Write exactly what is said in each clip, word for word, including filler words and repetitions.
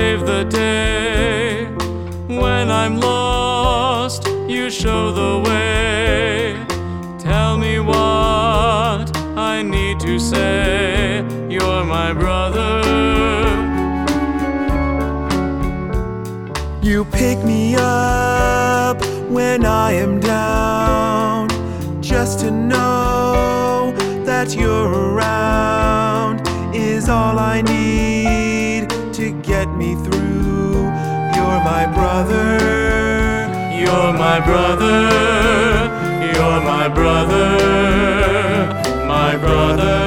save the day. When I'm lost, you show the way. Tell me what I need to say. You're my brother. You pick me up when I am down, just to know that you're around is all I need to get me through. You're my brother. You're my brother. You're my brother. My brother.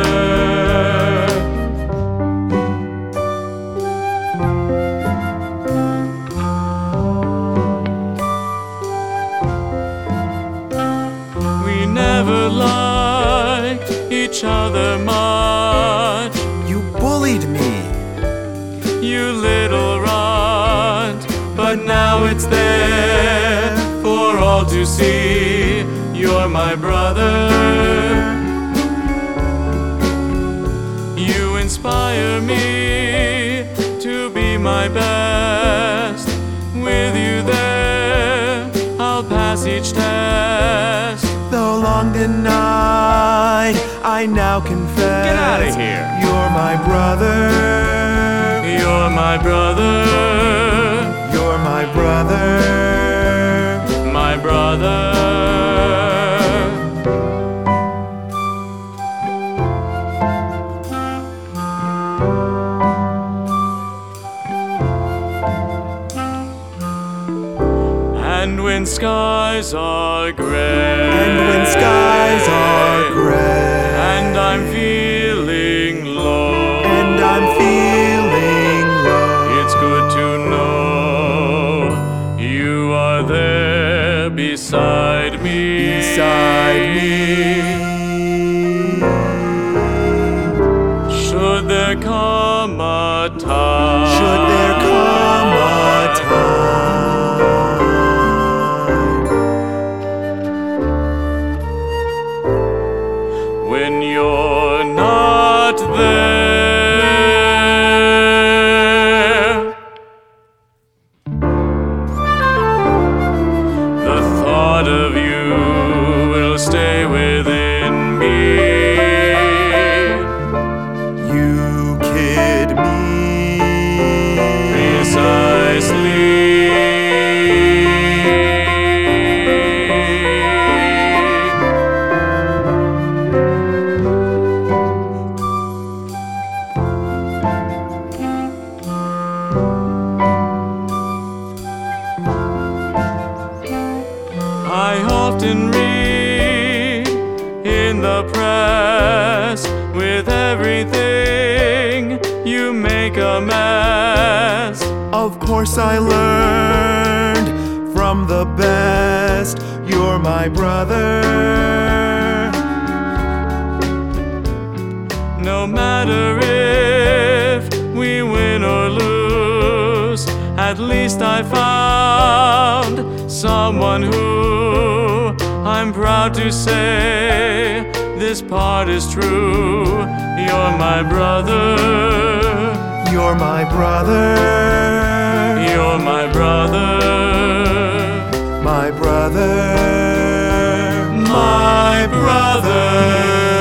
We never liked each other much. You bullied me. You little runt. But now it's there for all to see. You're my brother. You inspire me to be my best. With you there, I'll pass each test. Though long denied, I now confess. Get out of here. You're my brother. You're my brother. You're my brother. My brother. And when skies are gray, And when skies are gray, and I'm feeling low, and I'm feeling low, it's good to know you are there beside me. beside me. Should there come a time, Should there come a time when you're not there, the thought of you will stay within me. you kid me Precisely. I often read in the press, with everything you make a mess. Of course I learned from the best. You're my brother. No matter if we win or lose, at least I found someone who I'm proud to say this part is true. You're my brother. You're my brother. You're my brother. My brother. My brother.